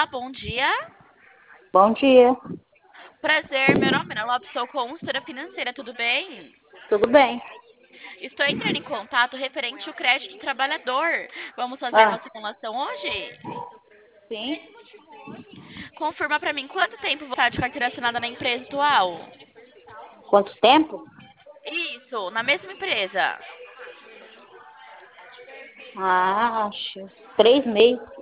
Olá, bom dia. Bom dia, Prazer, meu nome é Ana Lopes, sou consultora financeira, tudo bem? tudo bem? Estou entrando em contato referente ao crédito do trabalhador. Vamos fazer a Ah, nossa simulação hoje? sim. Confirma para mim quanto tempo você está de carteira assinada na empresa atual? Quanto tempo? Isso, na mesma empresa. Acho 3 meses.